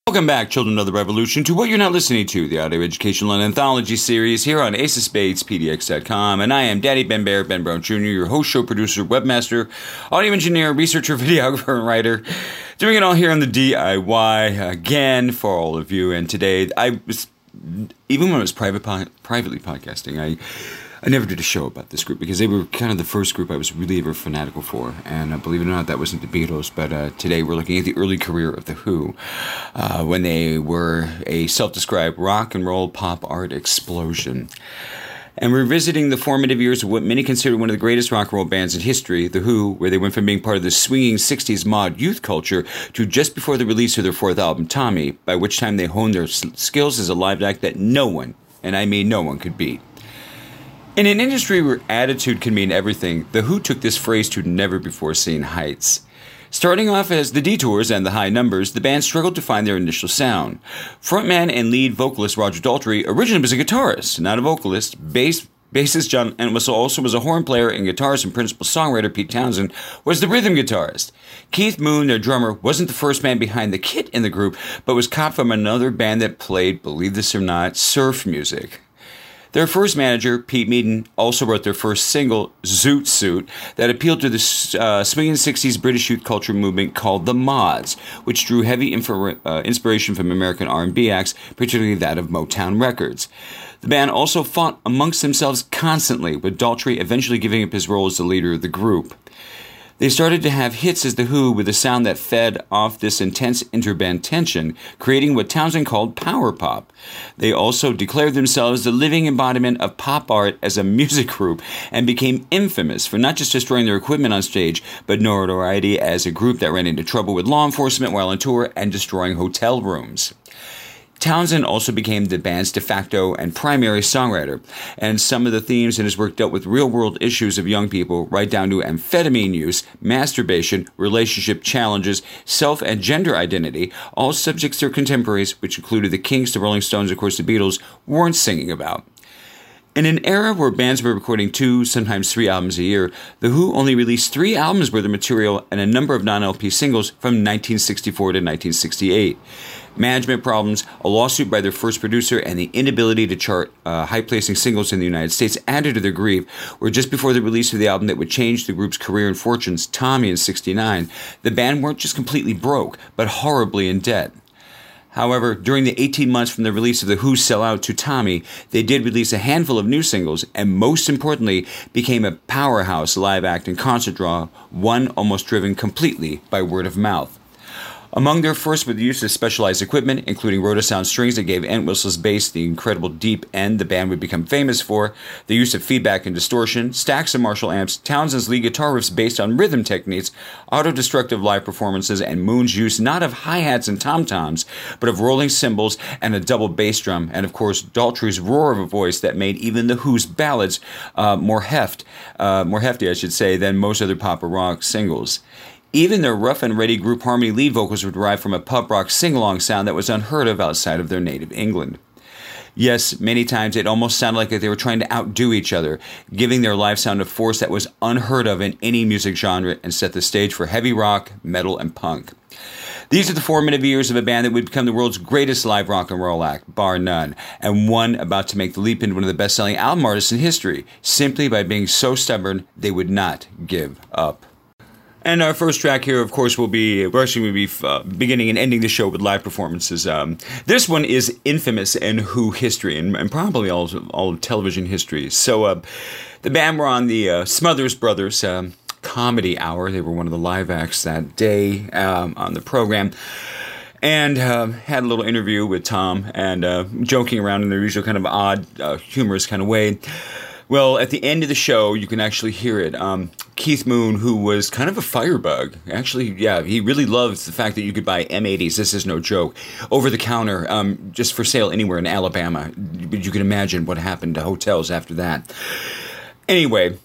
Welcome back, children of the revolution, to what you're not listening to, the audio educational and anthology series here on Ace of Spades, PDX.com. And I am Daddy Ben Bear, Ben Brown Jr., your host, show producer, webmaster, audio engineer, researcher, videographer, and writer. Doing it all here on the DIY again for all of you. And today, even when I was privately podcasting, I never did a show about this group because they were kind of the first group I was really ever fanatical for. And believe it or not, that wasn't the Beatles. But today we're looking at the early career of The Who when they were a self-described rock and roll pop art explosion. And we're visiting the formative years of what many consider one of the greatest rock and roll bands in history, The Who, where they went from being part of the swinging 60s mod youth culture to just before the release of their fourth album, Tommy, by which time they honed their skills as a live act that no one, and I mean no one, could beat. In an industry where attitude can mean everything, The Who took this phrase to never-before-seen heights. Starting off as the detours and the high numbers, the band struggled to find their initial sound. Frontman and lead vocalist Roger Daltrey originally was a guitarist, not a vocalist. Bassist John Entwistle also was a horn player, and guitarist and principal songwriter Pete Townsend was the rhythm guitarist. Keith Moon, their drummer, wasn't the first man behind the kit in the group, but was caught from another band that played, believe this or not, surf music. Their first manager, Pete Meaden, also wrote their first single, Zoot Suit, that appealed to the swinging 60s British youth culture movement called The Mods, which drew heavy inspiration from American R&B acts, particularly that of Motown Records. The band also fought amongst themselves constantly, with Daltrey eventually giving up his role as the leader of the group. They started to have hits as The Who with a sound that fed off this intense interband tension, creating what Townsend called power pop. They also declared themselves the living embodiment of pop art as a music group and became infamous for not just destroying their equipment on stage, but notoriety as a group that ran into trouble with law enforcement while on tour and destroying hotel rooms. Townsend also became the band's de facto and primary songwriter, and some of the themes in his work dealt with real-world issues of young people, right down to amphetamine use, masturbation, relationship challenges, self and gender identity, all subjects their contemporaries, which included the Kinks, the Rolling Stones, and of course the Beatles, weren't singing about. In an era where bands were recording 2, sometimes 3 albums a year, The Who only released 3 albums worth of material and a number of non-LP singles from 1964 to 1968. Management problems, a lawsuit by their first producer, and the inability to chart high-placing singles in the United States added to their grief, where just before the release of the album that would change the group's career and fortunes, Tommy in '69, the band weren't just completely broke, but horribly in debt. However, during the 18 months from the release of The Who's Sellout to Tommy, they did release a handful of new singles, and most importantly, became a powerhouse live act and concert draw, one almost driven completely by word of mouth. Among their first were the use of specialized equipment, including Rotosound strings that gave Entwistle's bass the incredible deep end the band would become famous for, the use of feedback and distortion, stacks of Marshall amps, Townsend's lead guitar riffs based on rhythm techniques, auto-destructive live performances, and Moon's use not of hi-hats and tom-toms, but of rolling cymbals and a double bass drum, and of course Daltrey's roar of a voice that made even The Who's ballads more hefty, than most other pop or rock singles. Even their rough and ready group harmony lead vocals were derived from a pub rock sing-along sound that was unheard of outside of their native England. Yes, many times it almost sounded like they were trying to outdo each other, giving their live sound a force that was unheard of in any music genre and set the stage for heavy rock, metal, and punk. These are the formative years of a band that would become the world's greatest live rock and roll act, bar none, and one about to make the leap into one of the best-selling album artists in history, simply by being so stubborn they would not give up. And our first track here, of course, we'll be beginning and ending the show with live performances. This one is infamous in Who history and probably all television history. So the band were on the Smothers Brothers Comedy Hour. They were one of the live acts that day on the program. And had a little interview with Tom and joking around in their usual kind of odd, humorous kind of way. Well, at the end of the show, you can actually hear it. Keith Moon, who was kind of a firebug, actually, yeah, he really loves the fact that you could buy M80s, this is no joke, over the counter, just for sale anywhere in Alabama. But you can imagine what happened to hotels after that. Anyway,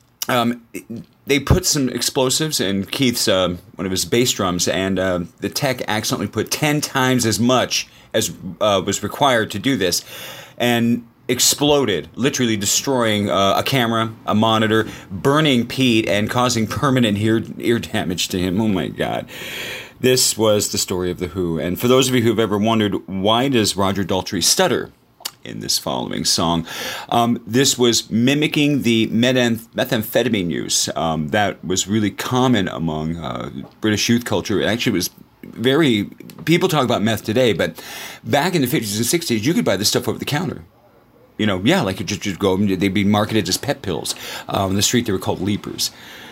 they put some explosives in Keith's, one of his bass drums, and the tech accidentally put 10 times as much as was required to do this. And exploded, literally destroying a camera, a monitor, burning Pete, and causing permanent ear damage to him. Oh my God. This was the story of The Who. And for those of you who've ever wondered, why does Roger Daltrey stutter in this following song? This was mimicking the methamphetamine use that was really common among British youth culture. It actually was people talk about meth today, but back in the 50s and 60s, you could buy this stuff over the counter. You know, yeah, like you just go, they'd be marketed as pet pills. On the street, they were called leapers.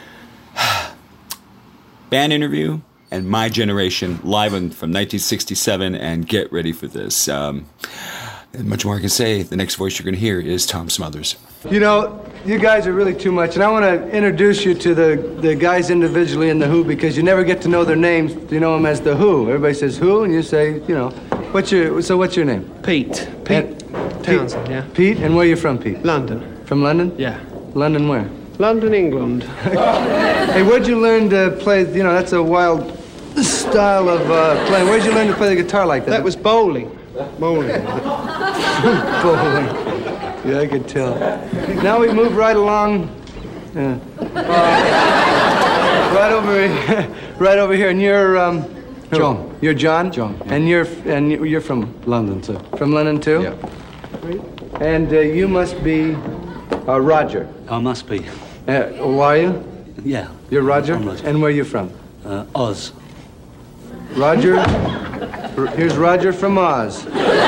Band interview and My Generation, live from 1967, and get ready for this. Much more I can say. The next voice you're going to hear is Tom Smothers. You know, you guys are really too much, and I want to introduce you to the guys individually in The Who, because you never get to know their names. You know them as The Who. Everybody says Who, and you say, you know, what's your name? Pete. Pete Townsend, yeah. Pete, and where are you from, Pete? London. From London? Yeah. London where? London, England. Hey, where'd you learn to play, you know, that's a wild style of playing. Where'd you learn to play the guitar like that? That was bowling. Bowling. Bowling. Yeah, I could tell. Now we move right along. Right over here, and you're John. You're John. John. Yeah. And you're from London too. From London too. Yeah. And you must be Roger. I must be. Who are you? Yeah. You're Roger. I'm Roger. And where are you from? Oz. Roger. Here's Roger from Oz.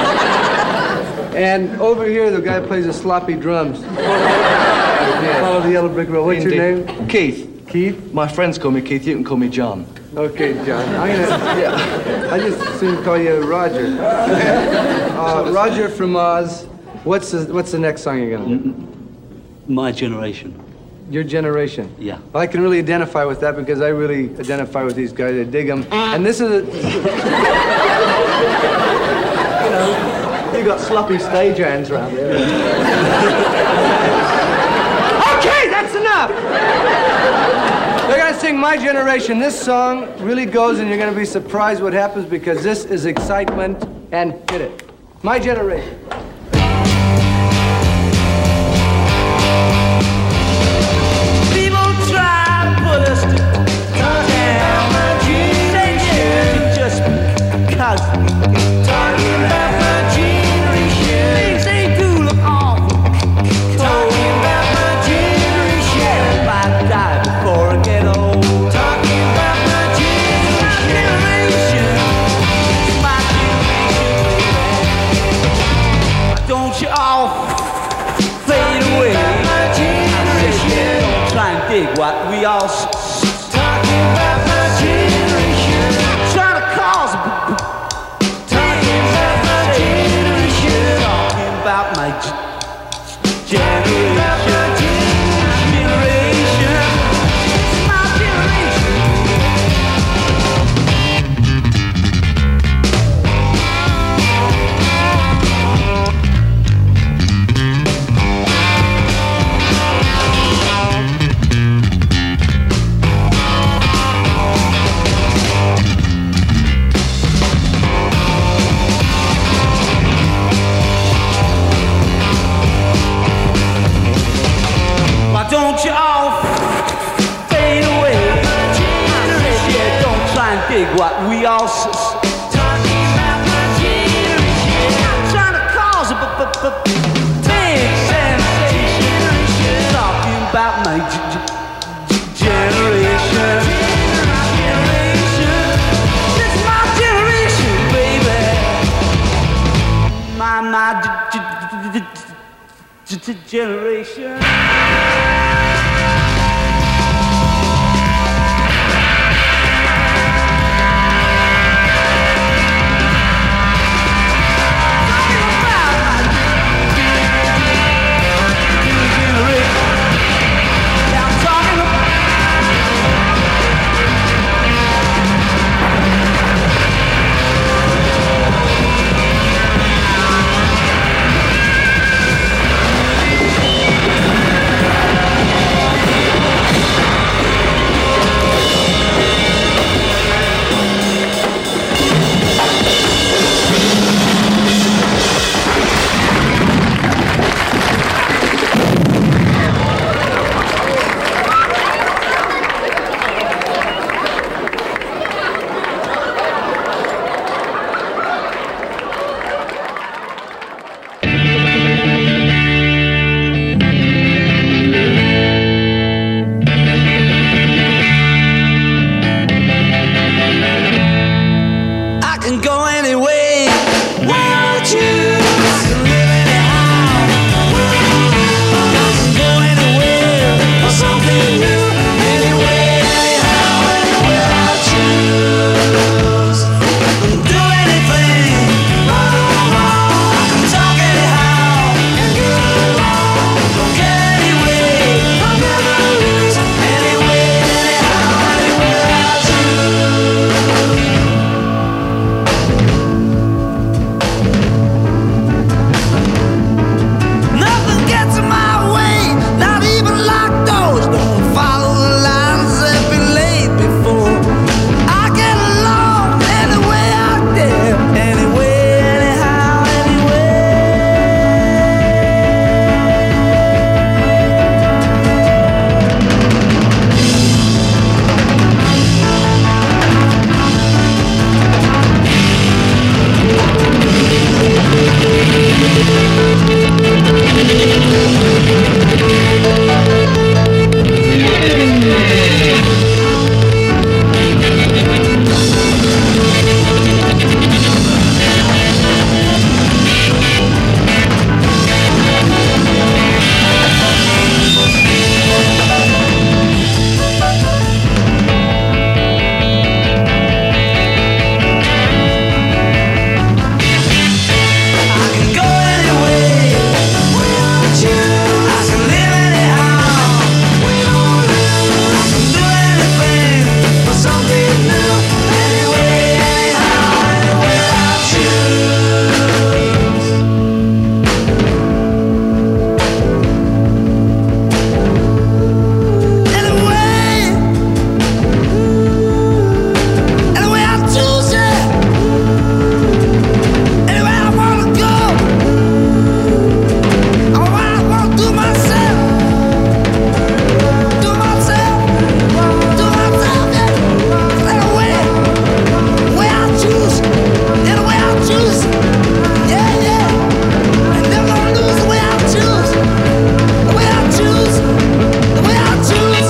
And over here, the guy plays the sloppy drums. Follow the yellow brick road. What's your name? Keith. Keith? My friends call me Keith. You can call me John. Okay, John. I just soon call you Roger. Roger from Oz. What's the next song you're gonna do? My Generation. Your Generation. Yeah. Well, I can really identify with that because I really identify with these guys. I dig them. And this is You got sloppy stage hands around there. Okay, that's enough! They're gonna sing My Generation. This song really goes, and you're gonna be surprised what happens because this is excitement, and hit it. My Generation. People try to put us down, just because talking about my generation. Things they do look awful. Talking about my generation. If I die before I get old. Talking about my generation. My generation. Don't you all fade away? Try and dig what we all talking about my generation. Trying to cause talking about my generation. Talking about my generation. My generation. Why don't you all fade away? Yeah, don't try and dig what we all talking about my generation. I'm trying to cause a big sensation. Talking about my generation. It's my generation, baby. My generation. anyway. Without you, I can live anyhow. I can go anywhere for something new. Anyway, anyhow, anywhere I choose. I can do anything. I can talk anyhow and get along. Don't get anyway, I'll never lose. Anyway, anyhow, anywhere I choose. Nothing gets in my way, not even locked doors. Don't follow the lines that been laid before. I get along any way out there, anyway, anyhow, anyway. I can go anyway without you. I can live anyhow without you. I can do anything for something new. Anyway, anyhow, anywhere I choose. Anyway, anyway I choose it. Anywhere I wanna go, I wanna do myself, yeah. Anyway, way I choose, anyway I choose, yeah, yeah. And never gonna lose the way I choose, the way I choose, the way I choose.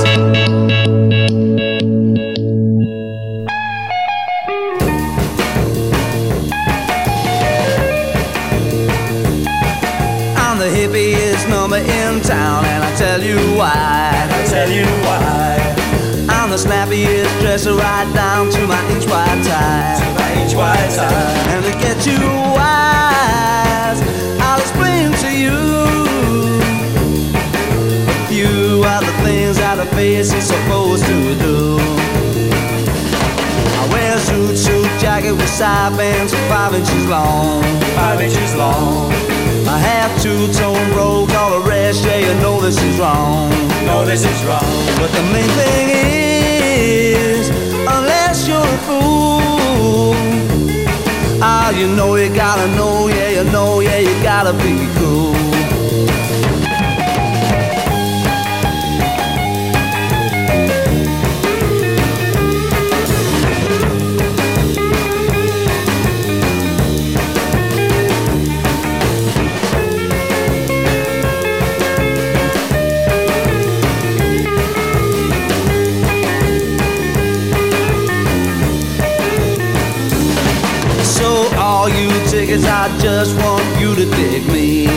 I'm the hippiest number in town, and I tell you why. I'm the snappiest dresser right down to my inch wide tie. And to get you wise, I'll explain to you. A few are the things that a face is supposed to do. I wear a suit jacket with side bands 5 inches long. I have two-tone robe, all the rest, yeah, you know this is wrong. But the main thing is, unless you're a fool, you know you gotta know, yeah, you know, yeah, you gotta be cool. Tickets, I just want you to dig me.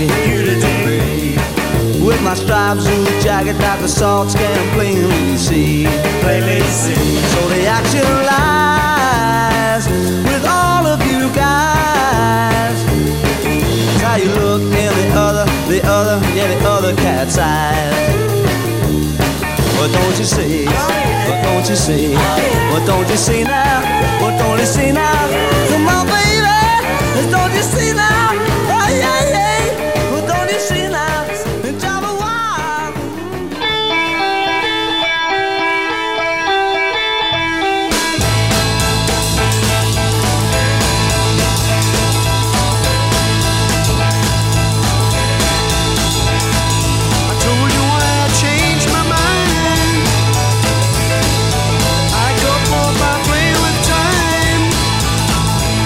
With my striped suit jacket that the salts can plainly see. So the action lies with all of you guys. It's how you look in the other cat's eyes. What don't you see? What don't you see? What don't you see now? What don't you see now? Come on, baby. Don't you see now? Oh, yeah, yeah. Well, don't you see now? It's all the while. I told you why I changed my mind. I got more by playing with time.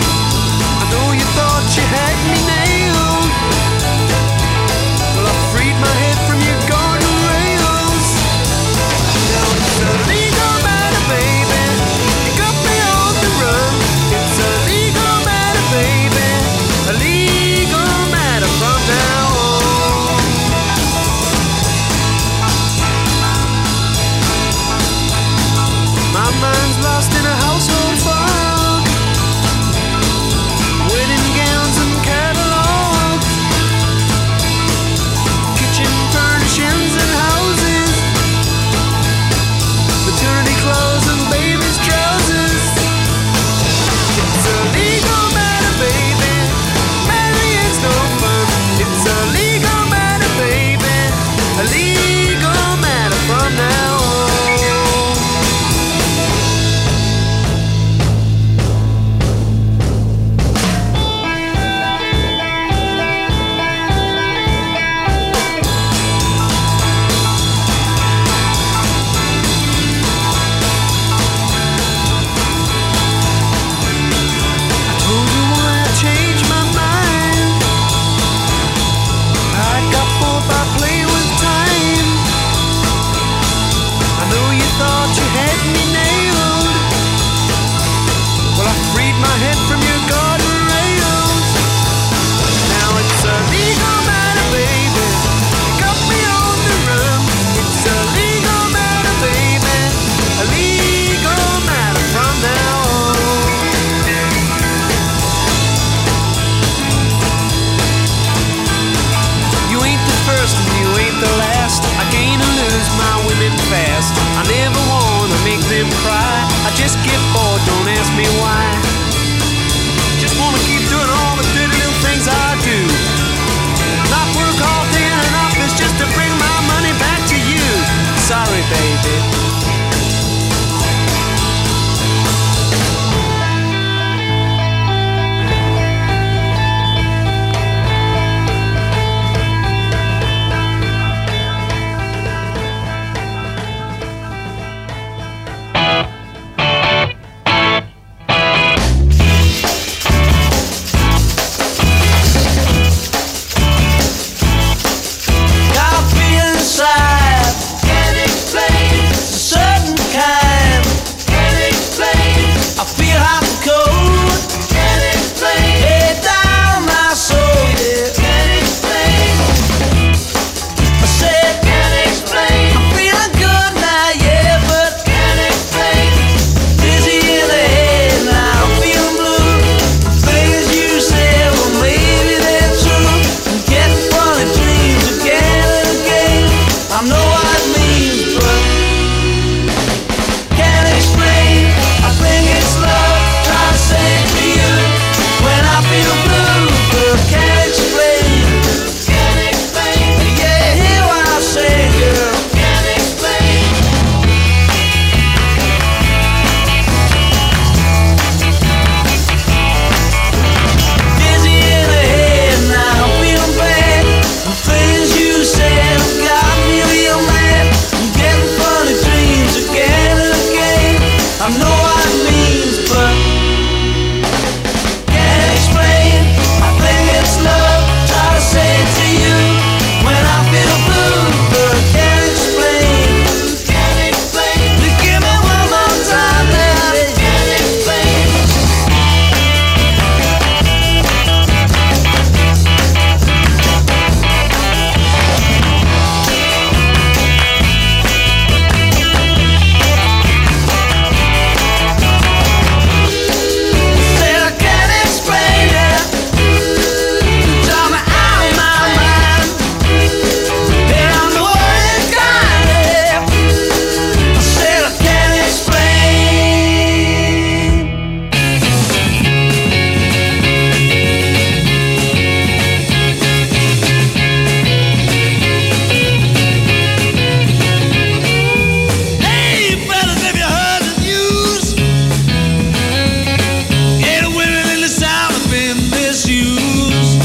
misuse.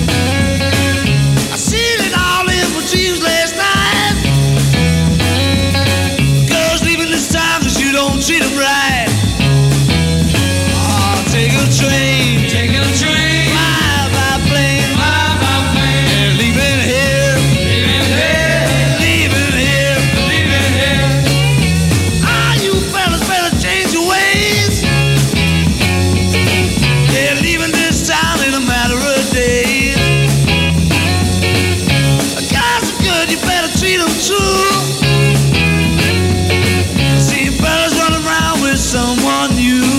I seen it all in my dreams last night. Girls leaving this time 'cause you don't treat them right. Oh, take a train, fly by plane, and leaving here, leaving here. Ah, you fellas better change your ways. They're leaving this town in a matter of days. Guys are good, you better treat them true. See fellas running around with someone new.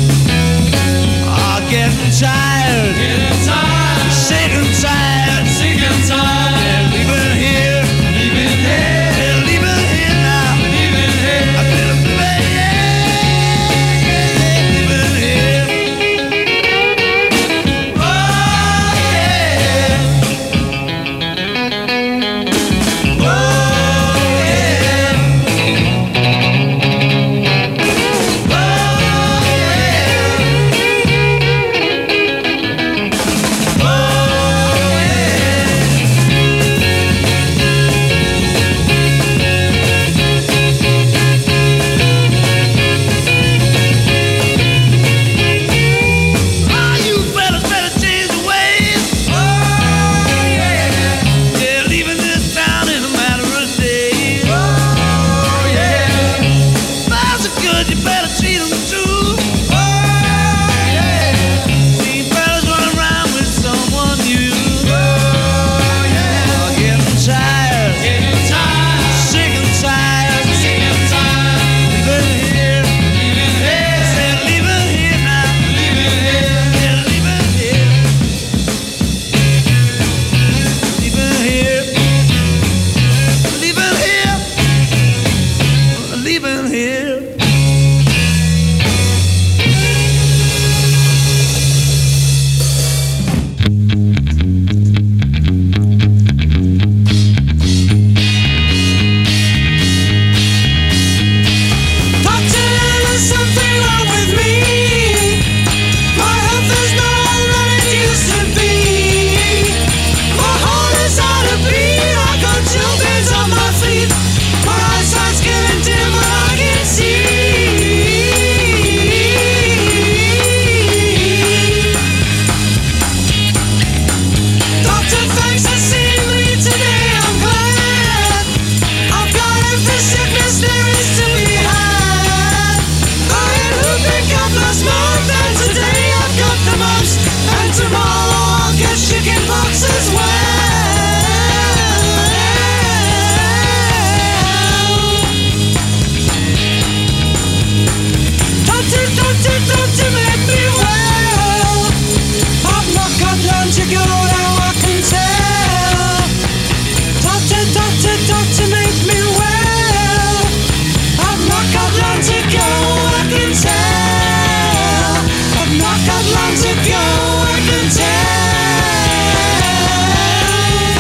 Getting tired, sick and tired, they're leaving here, they're leaving here now, they're leaving here. Oh yeah, oh yeah, oh you fellas better change your ways. Oh yeah, they're leaving this town in a matter of days. Oh yeah, guys are good, you better treat them too. Oh yeah, see fellas running around with someone new. Oh yeah, getting tired, sick and tired, leaving here, they're leaving here now, they're leaving here, leaving here, leaving here, leaving here. Doctor, there's something wrong with me. My health is not what it used to be. My heart is out of beat. I got chill pins on my feet. My eyesight's getting dim, but I can see. Doctor, thanks for seeing me today. I'm glad I've got every sickness there is to be had. I had whooping cough last month, and today I've got the mumps, and tomorrow I'll get chicken pox as well. Doctor, doctor, doctor, make me well. I've not got long to go, now I can tell. Doctor, doctor, doctor, make me well. I've not got long to go, I can tell. I've not got long to go, I can tell.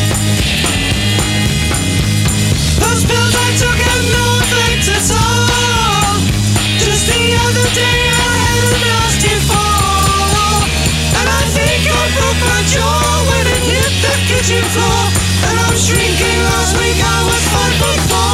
Those pills I took have no effect at all. Just the other day I had a nasty fall, and I think I broke my jaw when it hit the kitchen floor. And I'm shrinking, last week I was 5'4".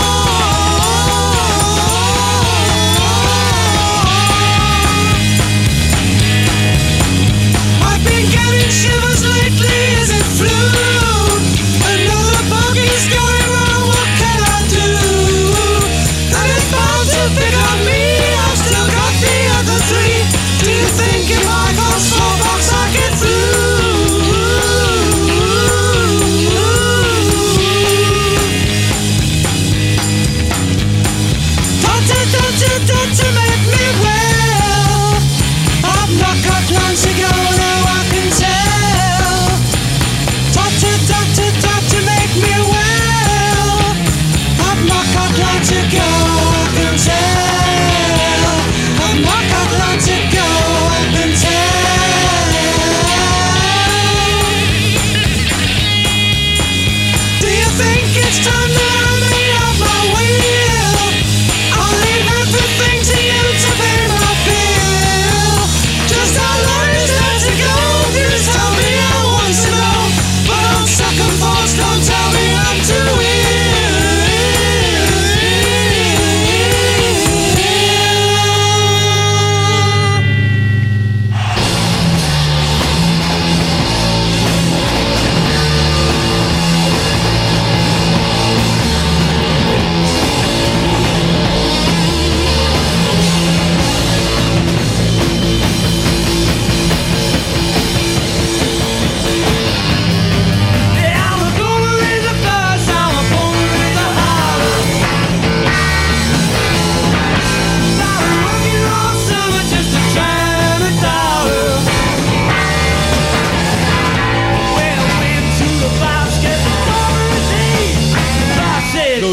I've been getting shivers lately, is it flu? Another bug is going wrong, what can I do? And it's bound to pick on me, I've still got the other three. Do you think if I got smallpox I get through?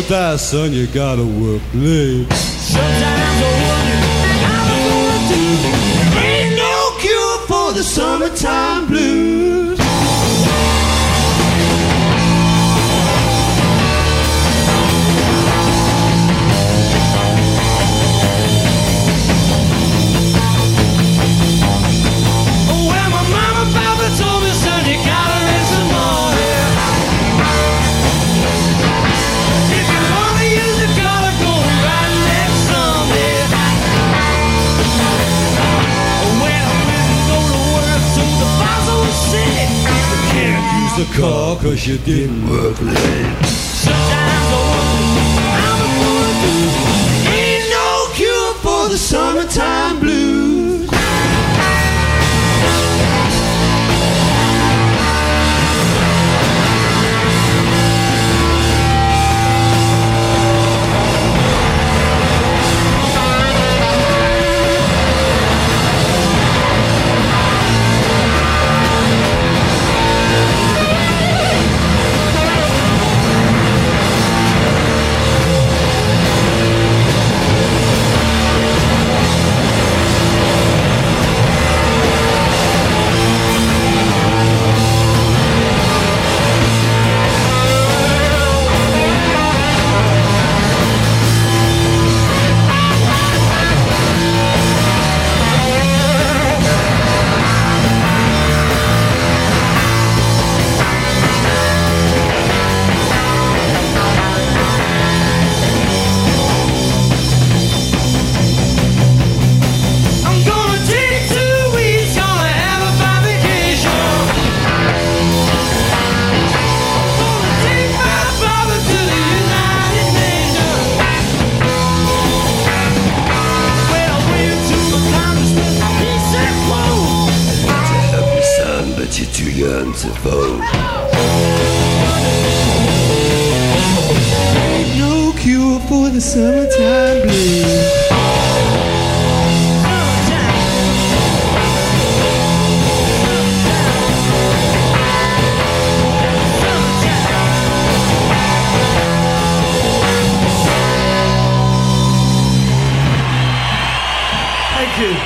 die, son, you gotta work late. Sometimes I wonder how I'm gonna do. Ain't no cure for the summertime blues. Well, my mama, papa told me, son, you gotta rest some more. If you wanna use the color, go right next Sunday. When I wouldn't go to work, so the boss was sick. You can't use The car, cause you didn't work late. Sometimes I wonder how I'm gonna do. Ain't no cure for the summertime blues. I'm gonna take 2 weeks, gonna have a fine vacation. Gonna take my father to the United Nations. When I went to the congressman, he said, whoa. To help you, son, but you're too young to vote. Ain't no cure for the summertime blues. Thank you.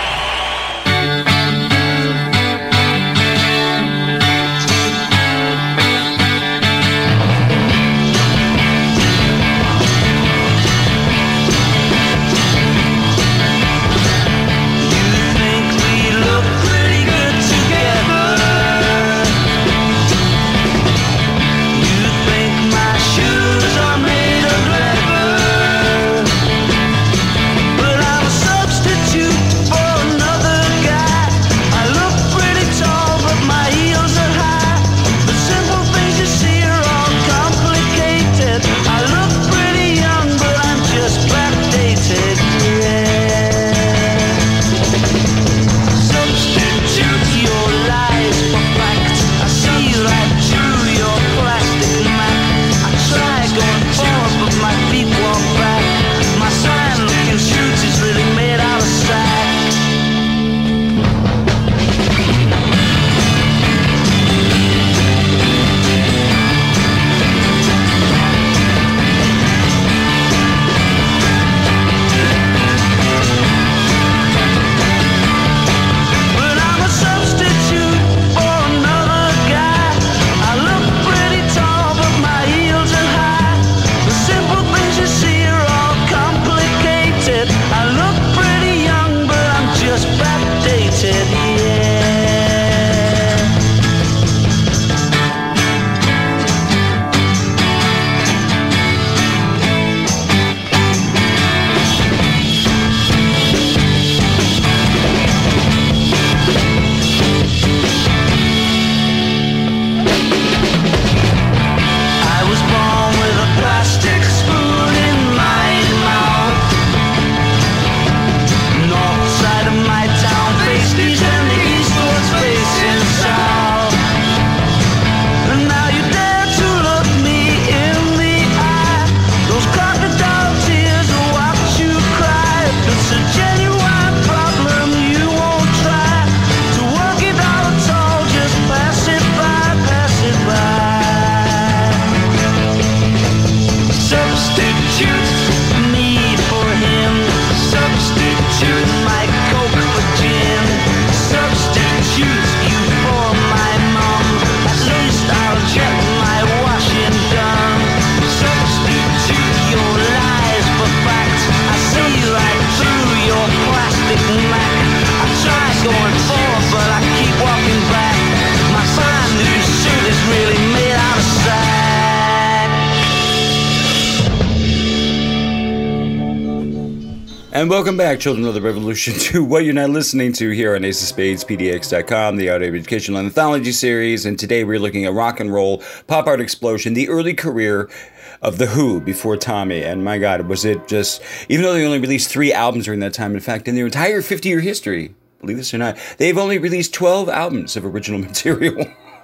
And welcome back, children of the revolution, to what you're now listening to here on Ace of Spades, PDX.com, the Audio Educational Anthology series. And today we're looking at rock and roll, pop art explosion, the early career of The Who before Tommy. And my God, was it just, even though they only released 3 albums during that time, in fact, in their entire 50-year history, believe this or not, they've only released 12 albums of original material.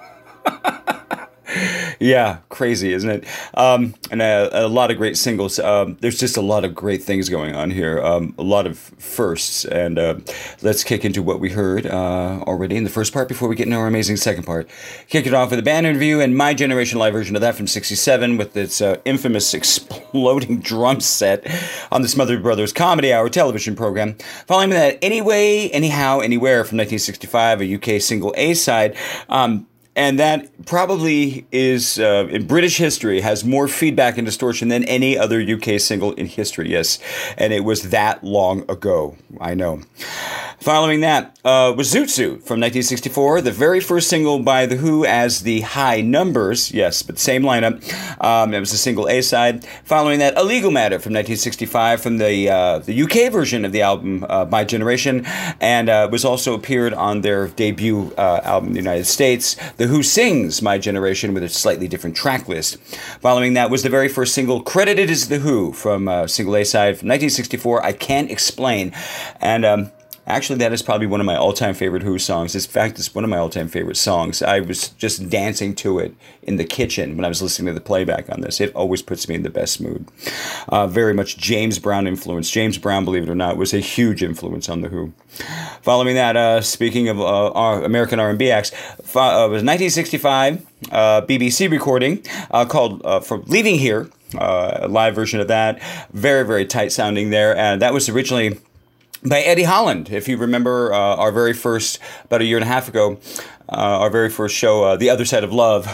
Yeah, crazy, isn't it? And a lot of great singles. There's just a lot of great things going on here. A lot of firsts. And let's kick into what we heard already in the first part before we get into our amazing second part. Kick it off with a band interview and My Generation live version of that from '67 with its infamous exploding drum set on the Smothered Brothers Comedy Hour television program. Following that, Anyway, Anyhow, Anywhere from 1965, a UK single A-side. And that probably is, in British history, has more feedback and distortion than any other UK single in history, yes. And it was that long ago, I know. Following that was Zoot Suit from 1964, the very first single by The Who as the High Numbers, yes, but same lineup. It was a single A-side. Following that, A Legal Matter from 1965 from the UK version of the album My Generation, and was also appeared on their debut album in the United States, The Who Sings My Generation, with a slightly different track list. Following that was the very first single credited as The Who from single A-side from 1964, I Can't Explain. And actually, that is probably one of my all-time favorite Who songs. In fact, it's one of my all-time favorite songs. I was just dancing to it in the kitchen when I was listening to the playback on this. It always puts me in the best mood. Very much James Brown influence. James Brown, believe it or not, was a huge influence on The Who. Following that, speaking of our American R&B acts, was 1965 BBC recording called For Leaving Here, a live version of that. Very, very tight sounding there. And that was originally by Eddie Holland. If you remember our very first, about a year and a half ago, our very first show, The Other Side of Love,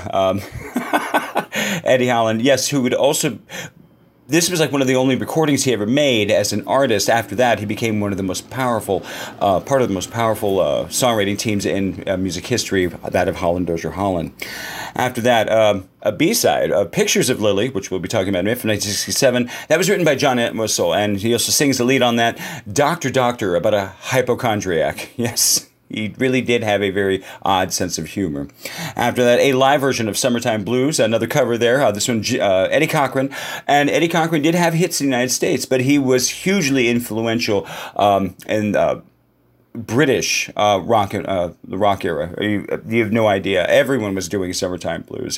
Eddie Holland, yes, who would also, this was like one of the only recordings he ever made as an artist. After that, he became one of the most powerful, part of the most powerful songwriting teams in music history, that of Holland Dozier Holland. After that, a B-side, Pictures of Lily, which we'll be talking about in a minute, from 1967. That was written by John Entwistle, and he also sings the lead on that. Doctor, about a hypochondriac. Yes, he really did have a very odd sense of humor. After that, a live version of Summertime Blues, another cover there. This one, Eddie Cochran. And Eddie Cochran did have hits in the United States, but he was hugely influential in British rock, the rock era. You have no idea. Everyone was doing Summertime Blues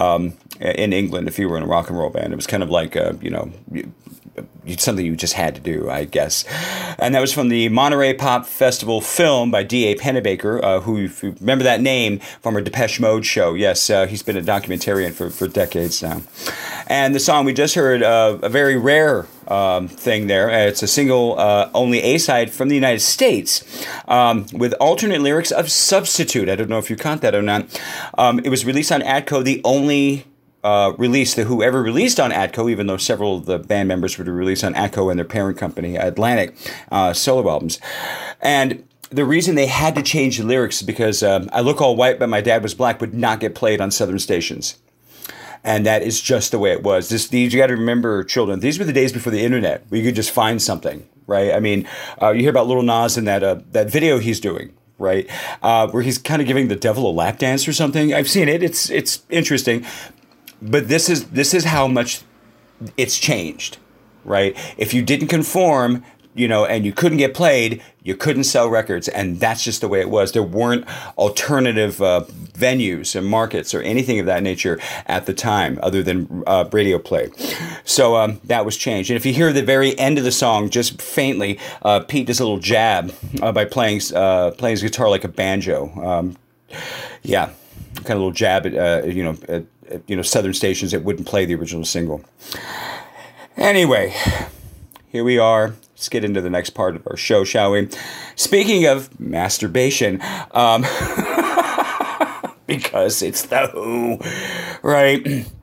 in England. If you were in a rock and roll band, it was kind of like something you just had to do, I guess. And that was from the Monterey Pop Festival film by D.A. Pennebaker, who, if you remember that name from our Depeche Mode show, yes, he's been a documentarian for decades now. And the song we just heard, a very rare thing there. It's a single, only A-side from the United States, with alternate lyrics of Substitute. I don't know if you caught that or not. It was released on Atco, the only release that Who ever released on Atco, even though several of the band members would release on Atco and their parent company, Atlantic, solo albums. And the reason they had to change the lyrics is because I Look All White But My Dad Was Black would not get played on Southern stations. And that is just the way it was. You got to remember, children, these were the days before the internet, where you could just find something, right? I mean, you hear about Lil Nas and that video he's doing, right? Where he's kind of giving the devil a lap dance or something. I've seen it. It's interesting. But this is how much it's changed, right? If you didn't conform, and you couldn't get played, you couldn't sell records, and that's just the way it was. There weren't alternative venues or markets or anything of that nature at the time, other than radio play. So that was changed. And if you hear the very end of the song, just faintly, Pete does a little jab by playing his guitar like a banjo. Yeah, kind of a little jab at Southern stations that wouldn't play the original single. Anyway, here we are. Let's get into the next part of our show, shall we? Speaking of masturbation, because it's The Who, right?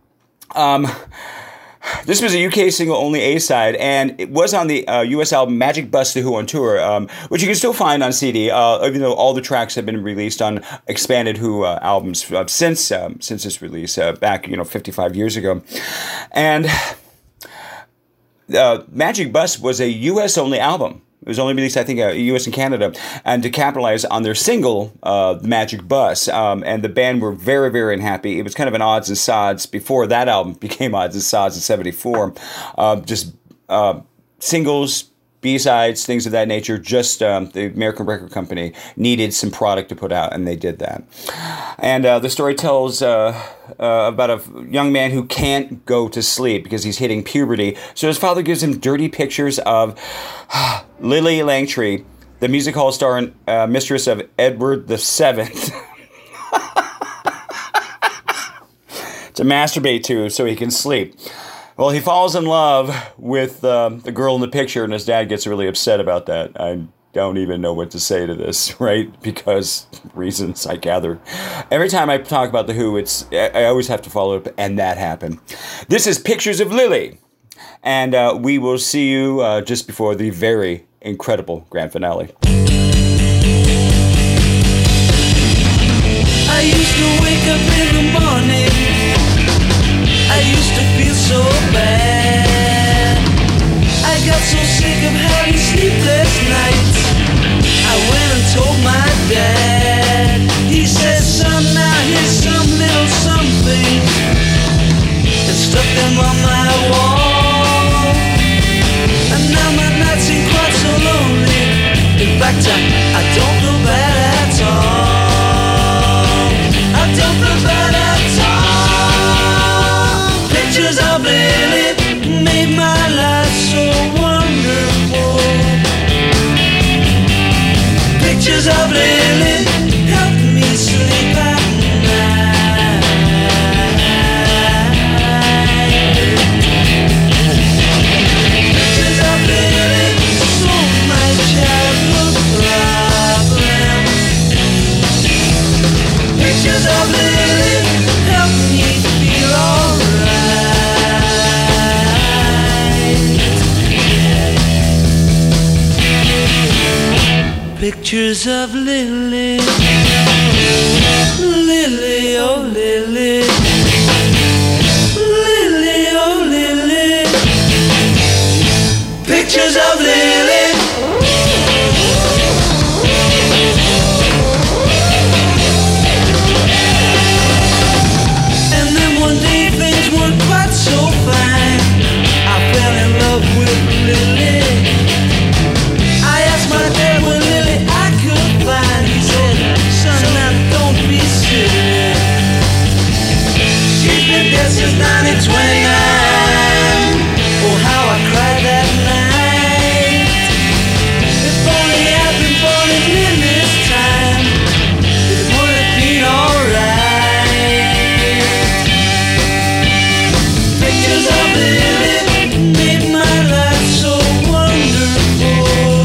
This was a UK single, only A-side, and it was on the US album Magic Bus The Who on Tour, which you can still find on CD, even though all the tracks have been released on expanded Who albums since its release back 55 years ago. And Magic Bus was a U.S.-only album. It was only released, I think, U.S. and Canada, and to capitalize on their single, Magic Bus. And the band were very, very unhappy. It was kind of an odds and sods before that album became odds and sods in '74. Singles, B-sides, things of that nature. Just the American Record Company needed some product to put out, and they did that. And the story tells about a young man who can't go to sleep because he's hitting puberty. So his father gives him dirty pictures of Lily Langtry, the music hall star and mistress of Edward VII. to masturbate to so he can sleep. Well, he falls in love with the girl in the picture, and his dad gets really upset about that. I don't even know what to say to this, right? Because reasons, I gather. Every time I talk about The Who, I always have to follow up, and that happened. This is Pictures of Lily, and we will see you just before the very incredible grand finale. I used to wake up in the morning, I used to feel so bad. I got so sick of having sleepless nights, I went and told my dad. He said, son, now here's some little something, and stuck them on my wall. And now my nights ain't quite so lonely. In fact, I don't feel bad at all. I don't feel bad at all. Pictures of Lily made my life so wonderful. Pictures of Lily helped me sleep at night. Pictures of Lily solved my childhood problem. Pictures of Lily helped me feel alright. Pictures of Lily, Lily, oh Lily, Lily, oh Lily. Pictures of Lily. And then one day things weren't quite so fine. I fell in love with Lily. I asked my dad where Lily I could find. He said, son, now don't be silly. She's been dead since 1929. Oh, how I cried that night. If only I'd been born in Lily's time, it would have been alright. Pictures of Lily made my life so wonderful.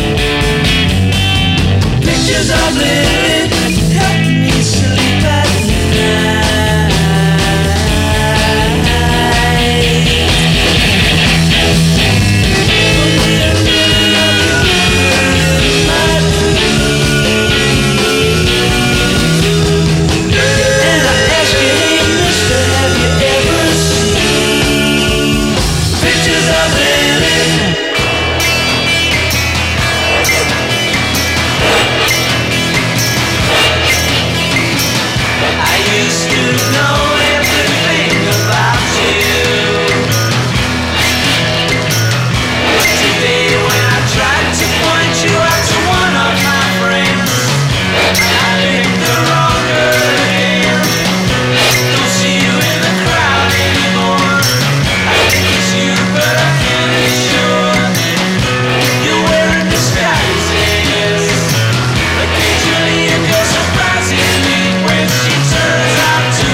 Pictures of Lily helped me sleep at night. And I ask you, hey mister, have you ever seen pictures of Lily? I used to know everything about you, but today when I tried to point you out to one of my friends, I picked the wrong girl again. Don't see you in the crowd anymore. I think it's you, but I can't be sure. You're wearing disguises. Occasionally a girl surprises me when she turns out to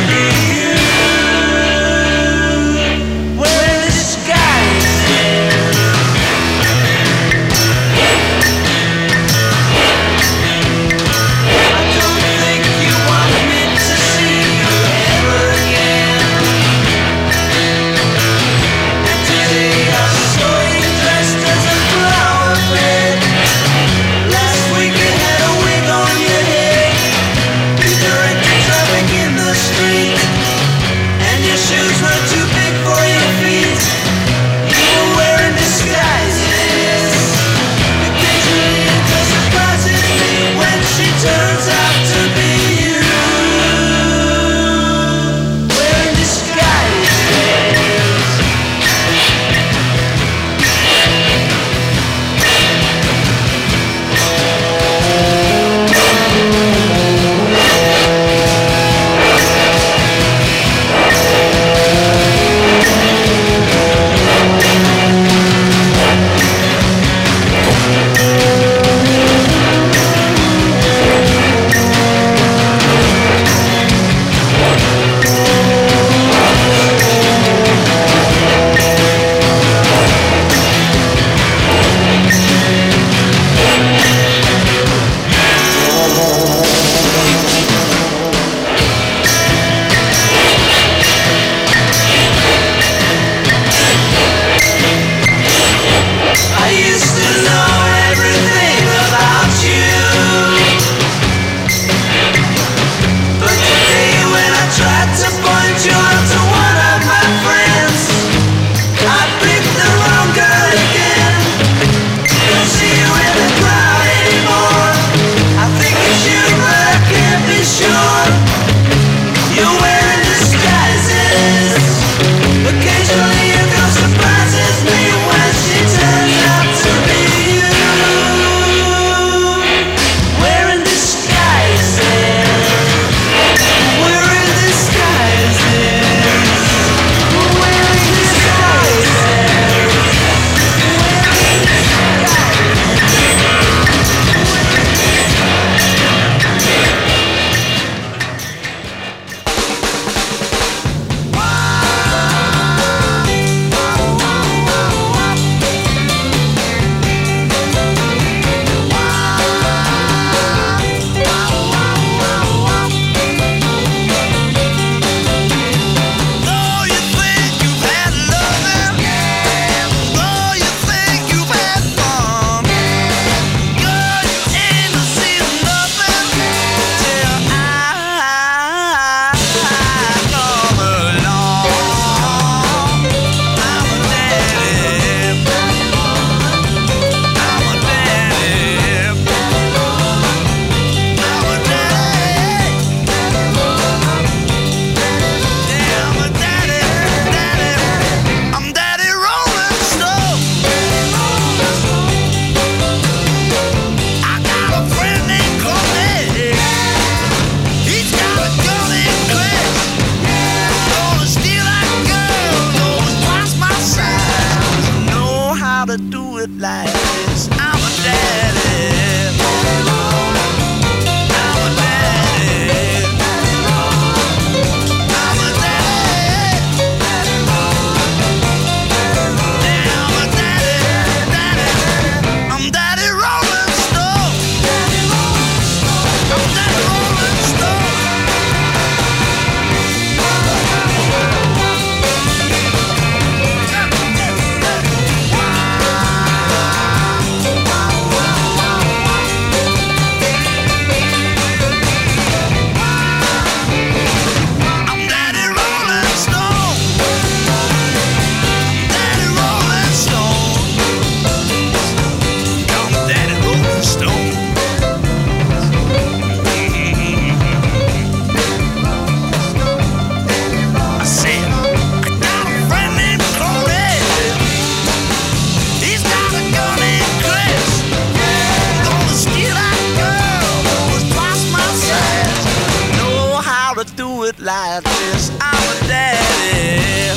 to do it like this. I'm a daddy.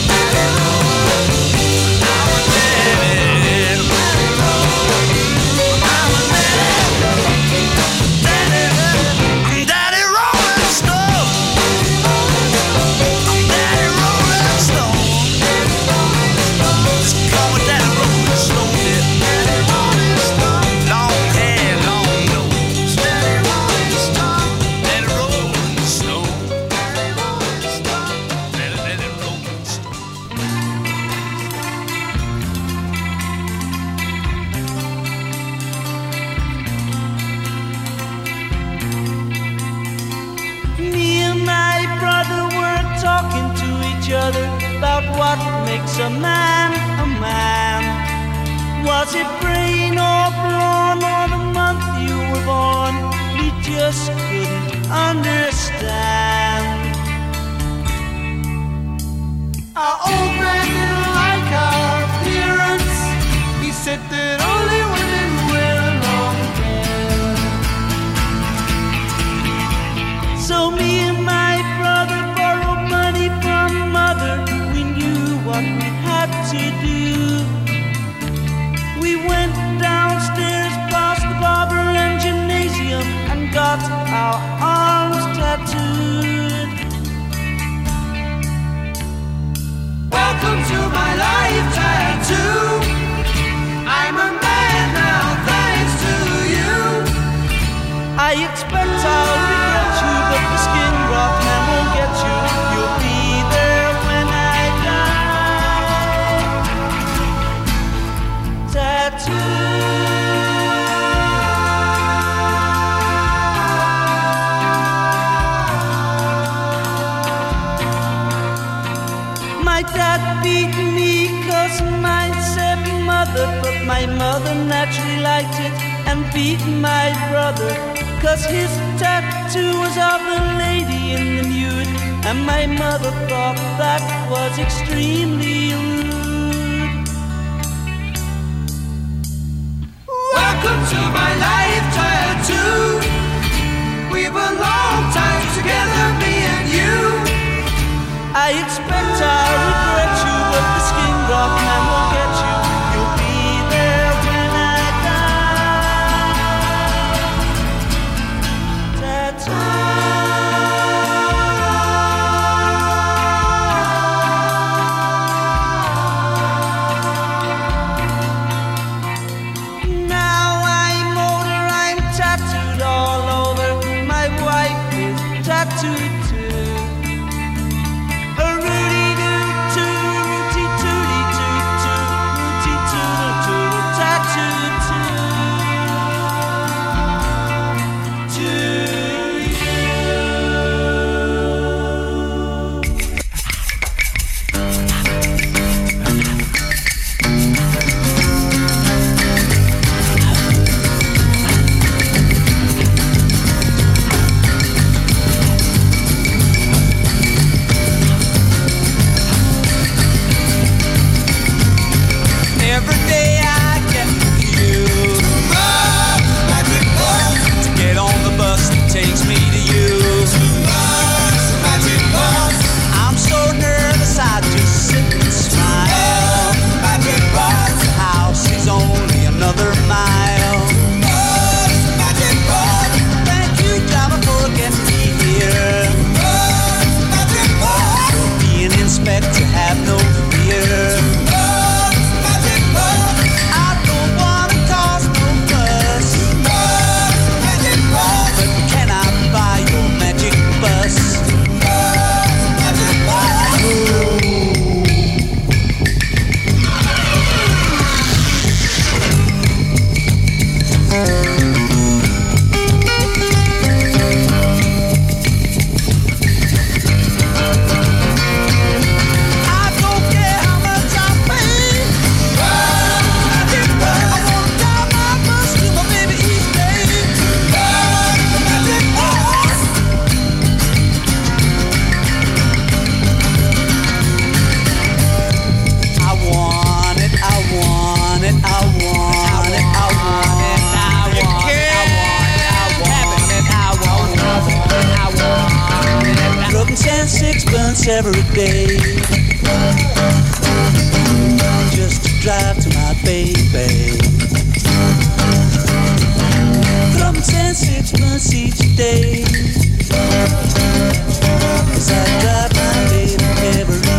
I'm a daddy. I'm a daddy. I'm Daddy Rolling Stone. I'm Daddy Rolling Stone. Just call me Daddy Rolling Stone. Long hair, long nose. Daddy Rolling Stone. Daddy Rolling Stone. Daddy Rolling Stone. Daddy Rolling Stone. Me and my brother were talking to each other about what makes a man a man. Was it brain or brawn or the month you were born? We just couldn't understand. Our old man didn't like our appearance. He said that only women wear long hair. So me and my brother borrowed money from mother. We knew what we had to do. We went downstairs past the barber and gymnasium and got our arms tattooed. Welcome to my life tattoo. I'm a man now, thanks to you. I expect I'll regret you, but the skin rock man won't get you. You'll be there when I die. Tattoo. My dad beat me 'cause mine said mother, but my mother naturally liked it and beat my brother 'cause his tattoo was of the lady in the nude, and my mother thought that was extremely rude. Welcome to my life tattoo. We've a long time together, me and you. I expect I'll regret you, but the skin rock man won't get you. You'll be there when I die. Now I'm older, I'm tattooed all over. My wife is tattooed once every day. Just to drive to my baby. From 10 6 months each day. As I drive my baby every way.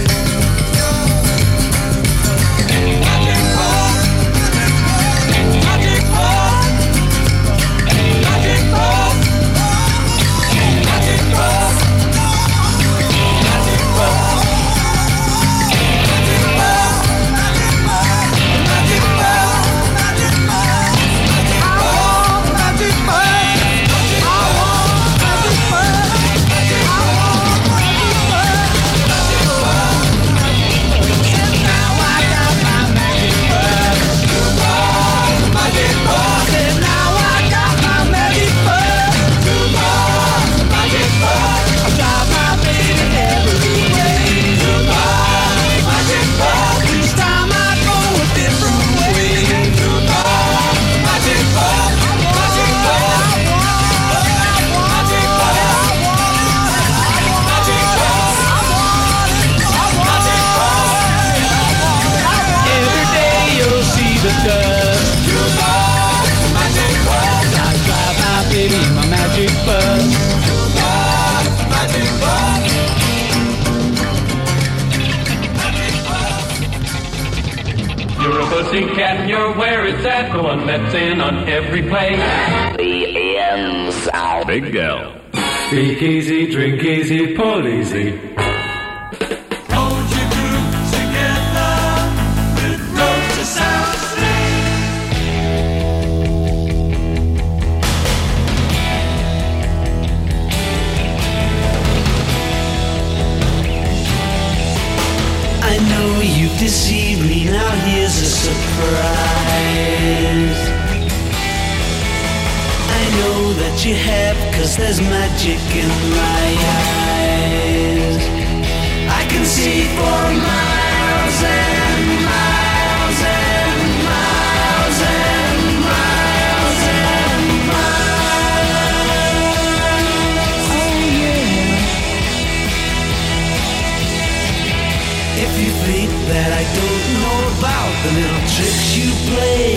Pussycat, you're where it's at, the one that's in on every play. The ends out. Big L. Speak easy, drink easy, pull easy. Hold your group together with Road to South Street. I know you've deceived me, now here's a surprise. I know that you have, 'cause there's magic in my eyes. I can see for miles and miles and miles and miles and miles. Oh yeah. If you think that I don't know about the little tricks you play,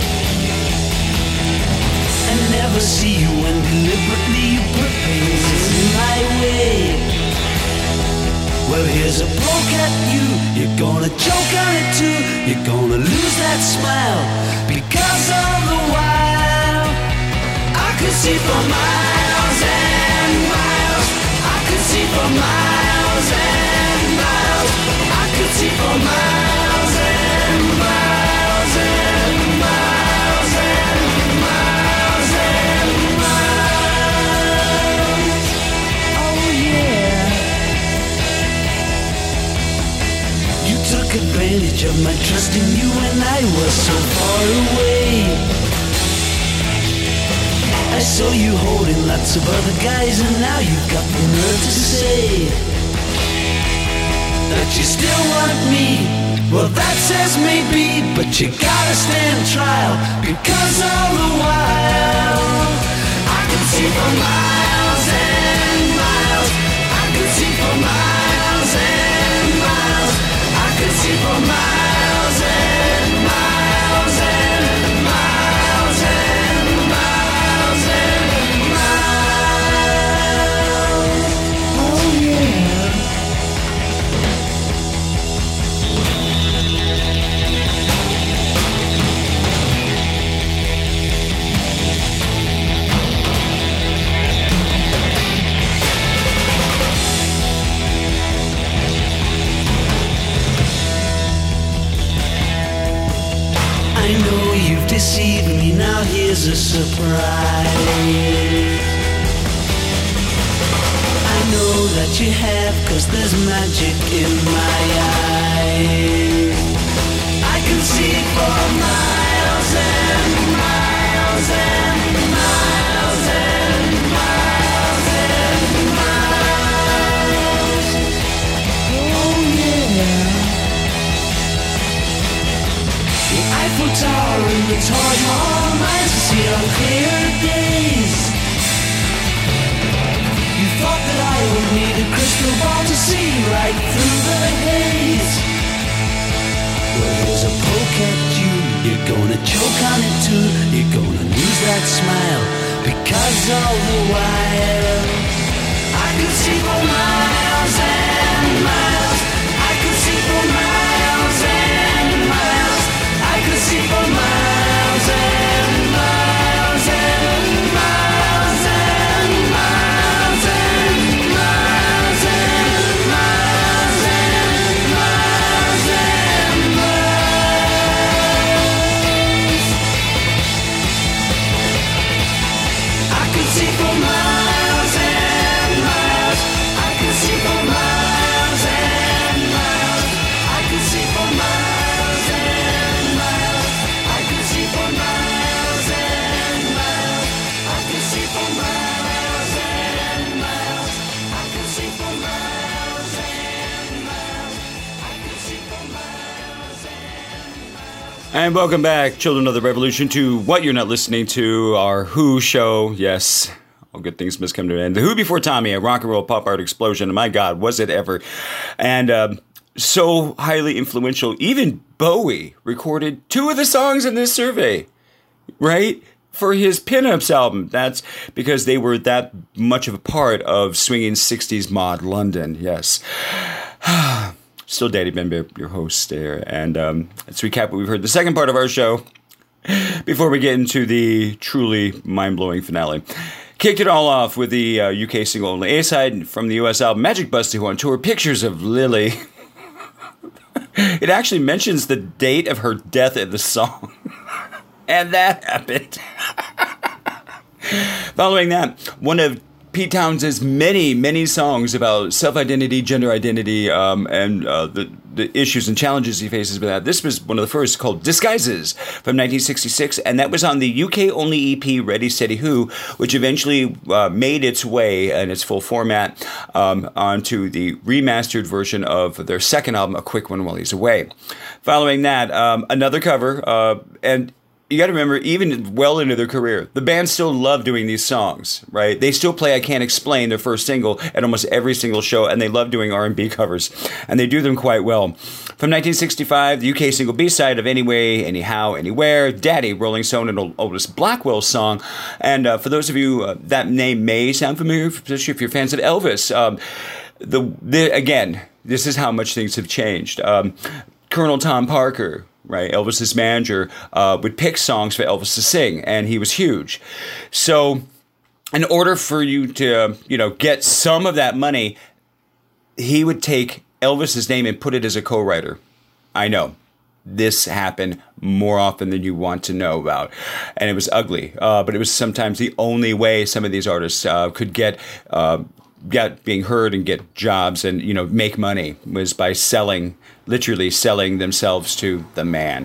and never see you when deliberately you put things in my way. Well, here's a poke at you, you're gonna choke on it too, you're gonna lose that smile, because all the while I could see for miles and miles, I could see for miles and miles, I could see for miles and miles and miles and miles and miles. Oh yeah. You took advantage of my trust in you when I was so far away. I saw you holding lots of other guys, and now you've got the nerve to say that you still want me. Well, that says maybe, but you gotta stand trial, because all the while I can see for miles and miles, I can see for miles and miles, I can see for miles and miles and miles and miles and miles. Oh yeah. I know you've deceived me, now here's a surprise. I know that you have, 'cause there's magic in my eyes. I can see for miles and miles and miles and miles and miles. Oh yeah. The Eiffel Tower and the Taj Mahal might see on clear days. You thought that I would need a crystal ball to see right through the haze. Well, here's a poke at you. You're gonna choke on it too. You're gonna lose that smile because all the while I could see for miles and miles. I could see for miles and miles. I could see for miles and miles and miles and miles and miles and miles and miles and miles. I could see for miles and miles. I could see for miles and miles. I could see for miles and miles. I could see for miles and miles. I could see for miles and miles. I could see for miles and miles. I could see for miles and miles. And welcome back, children of the revolution, to what you're not listening to, our Who show. Yes, all good things must come to an end. The Who before Tommy, a rock and roll pop art explosion. My God, was it ever? And so highly influential, even Bowie recorded 2 of the songs in this survey, right? For his Pinups album. That's because they were that much of a part of swinging 60s mod London. Yes. Still Daddy Ben Bear, your host there. And let's recap what we've heard. The second part of our show, before we get into the truly mind-blowing finale. Kicked it all off with the UK single-only A-side from the US album Magic Bus, who on tour, Pictures of Lily. It actually mentions the date of her death in the song. And that happened. Following that, one of Pete Townsend's many songs about self-identity, gender identity, and the issues and challenges he faces with that. This was one of the first, called Disguises from 1966, and that was on the UK-only EP Ready Steady Who, which eventually made its way in its full format onto the remastered version of their second album, A Quick One While He's Away. Following that, another cover, and you got to remember, even well into their career, the band still love doing these songs, right? They still play I Can't Explain, their first single, at almost every single show, and they love doing R&B covers, and they do them quite well. From 1965, the UK single B-side of Anyway, Anyhow, Anywhere, Daddy, Rolling Stone, and Otis Blackwell's song. And for those of you, that name may sound familiar, especially if you're fans of Elvis. Again, this is how much things have changed. Colonel Tom Parker, right, Elvis's manager, would pick songs for Elvis to sing, and he was huge. So in order for you to, get some of that money, he would take Elvis's name and put it as a co-writer. I know. This happened more often than you want to know about. And it was ugly. But it was sometimes the only way some of these artists could get being heard and get jobs and, make money, was by literally selling themselves to the man.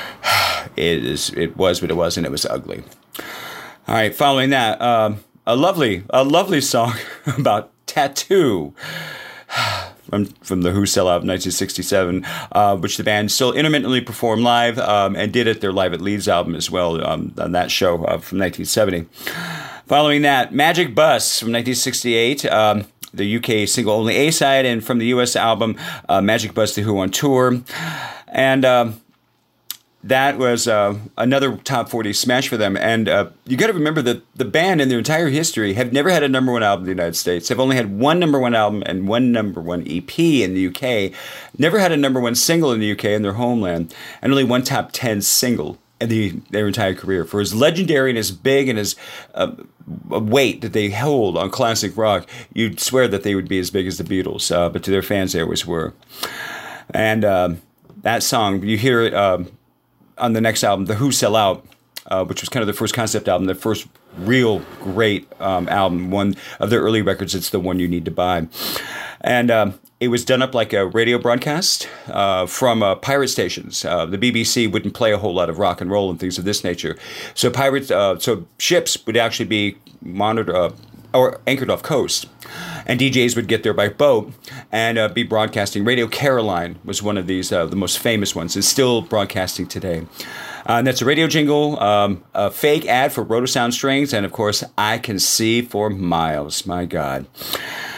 It was what it was, and it was ugly. All right, following that, a lovely song about tattoo from the Who sellout 1967, which the band still intermittently performed live, and did at their Live at Leeds album as well, on that show from 1970. Following that, Magic Bus from 1968, the UK single-only A-side, and from the US album, Magic Bus, The Who on Tour. And that was another top 40 smash for them. And you got to remember that the band in their entire history have never had a number one album in the United States. They've only had one number one album and one number one EP in the UK. Never had a number one single in the UK in their homeland, and only one top 10 single in their entire career. For as legendary and as big and as weight that they hold on classic rock, you'd swear that they would be as big as the Beatles. But to their fans, they always were. And that song, you hear it on the next album, The Who Sell Out, which was kind of their first concept album, their first real great album, one of their early records. It's the one you need to buy. And it was done up like a radio broadcast from pirate stations. The BBC wouldn't play a whole lot of rock and roll and things of this nature. So so ships would actually be monitored or anchored off coast. And DJs would get there by boat and be broadcasting. Radio Caroline was one of these, the most famous ones. It's still broadcasting today. And that's a radio jingle, a fake ad for Rotosound strings, and of course, I Can See for Miles. My God.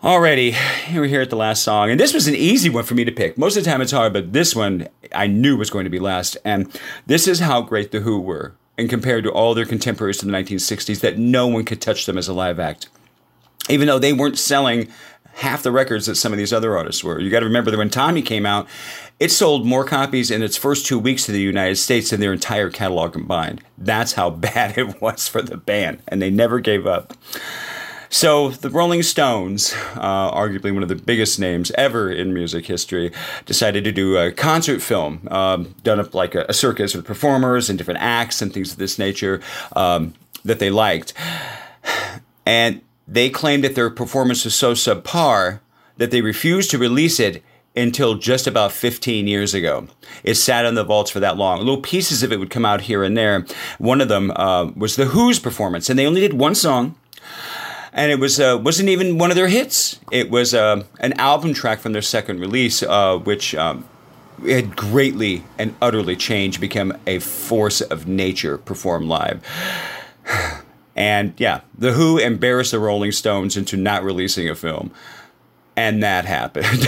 Alrighty, we're here at the last song, and this was an easy one for me to pick. Most of the time it's hard, but this one I knew was going to be last, and this is how great The Who were, and compared to all their contemporaries in the 1960s, that no one could touch them as a live act. Even though they weren't selling half the records that some of these other artists were. You got to remember that when Tommy came out, it sold more copies in its first 2 weeks to the United States than their entire catalog combined. That's how bad it was for the band, and they never gave up. So the Rolling Stones, arguably one of the biggest names ever in music history, decided to do a concert film done up like a circus with performers and different acts and things of this nature that they liked. And they claimed that their performance was so subpar that they refused to release it until just about 15 years ago. It sat on the vaults for that long. Little pieces of it would come out here and there. One of them was The Who's performance, and they only did one song. And it wasn't even one of their hits. It was an album track from their second release, which had greatly and utterly changed, become a force of nature performed live. And yeah, The Who embarrassed the Rolling Stones into not releasing a film. And that happened.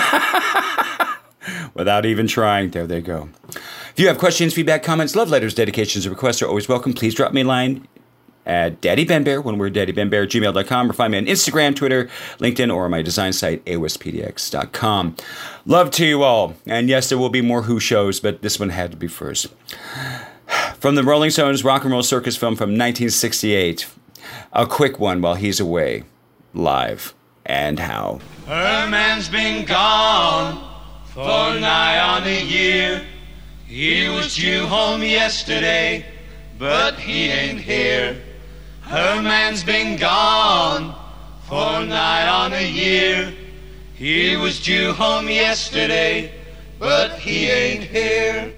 Without even trying. There they go. If you have questions, feedback, comments, love letters, dedications, or requests are always welcome. Please drop me a line at daddybenbear, one word, daddybenbear, gmail.com, or find me on Instagram, Twitter, LinkedIn, or on my design site, aospdx.com. Love to you all. And yes, there will be more Who shows, but this one had to be first. From the Rolling Stones Rock and Roll Circus film from 1968, a quick one while he's away, live, and how. Her man's been gone for nigh on a year. He was due home yesterday, but he ain't here. Her man's been gone for nigh on a year. He was due home yesterday, but he ain't here.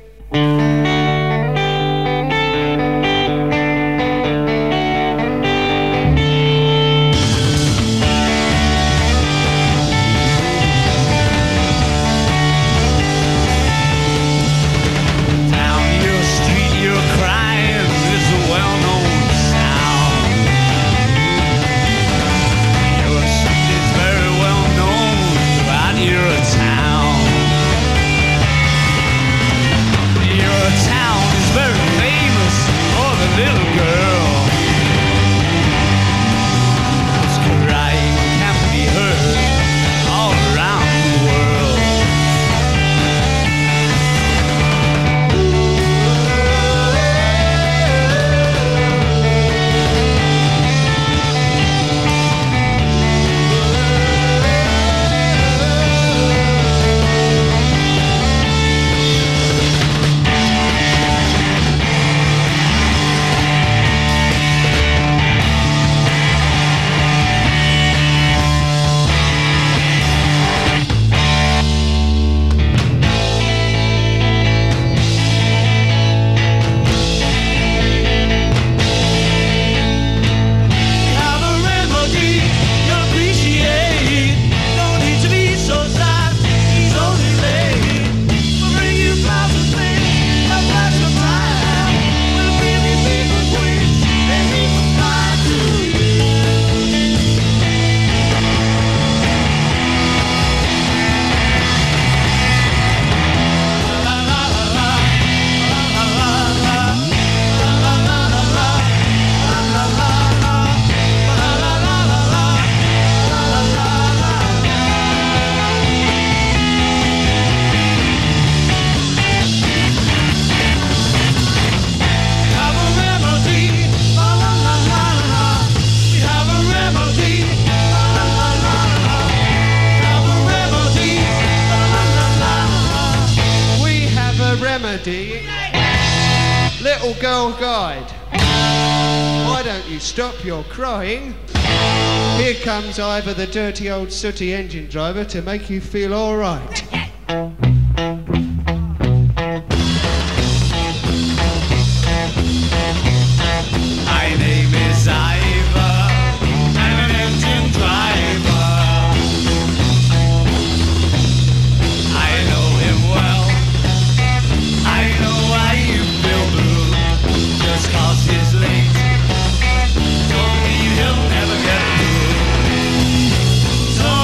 Little Girl Guide. Why don't you stop your crying? Here comes Ivor, the dirty old sooty engine driver, to make you feel all right. My name is Ivor, I'm an engine driver. I know him well, I know why you feel blue. Just 'cause he's late, don't mean he'll never get through. So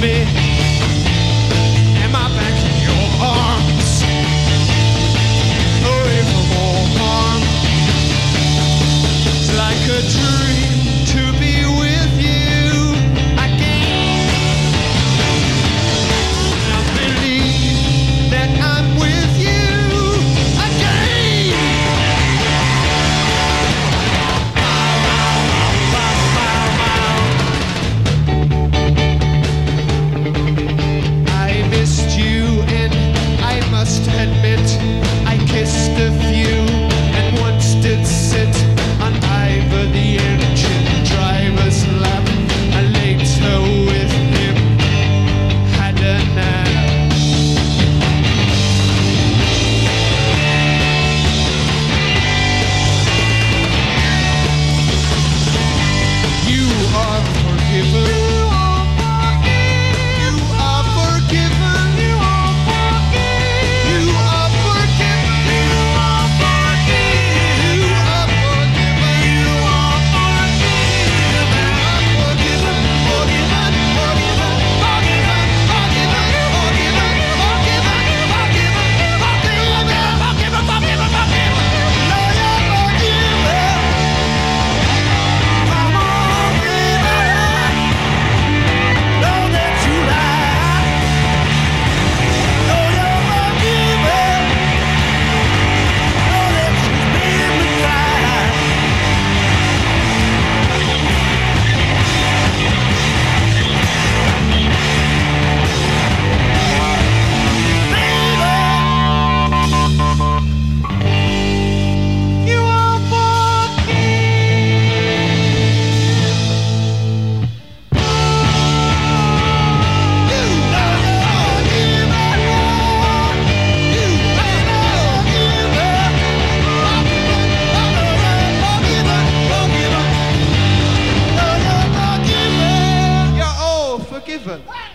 me, and my back in your arms, away from all harm. It's like a dream to be with you again. I believe that I'm with you again. I missed you and I must admit I kissed a few and once did sit on either the engine driver's lap. I later with him had a nap. You are forgiven. You are forgiven. You are forgiven. You are forgiven. You are forgiven. You are forgiven. You are forgiven. Forgiven. Forgiven. Forgiven. Forgiven. Forgiven. Forgiven. Forgiven. Forgiven. Forgiven. Forgiven. Lord, you're forgiven. Come on, baby. Know that you lied. Know you're forgiven. Know that you've been tried. Baby, you are forgiven.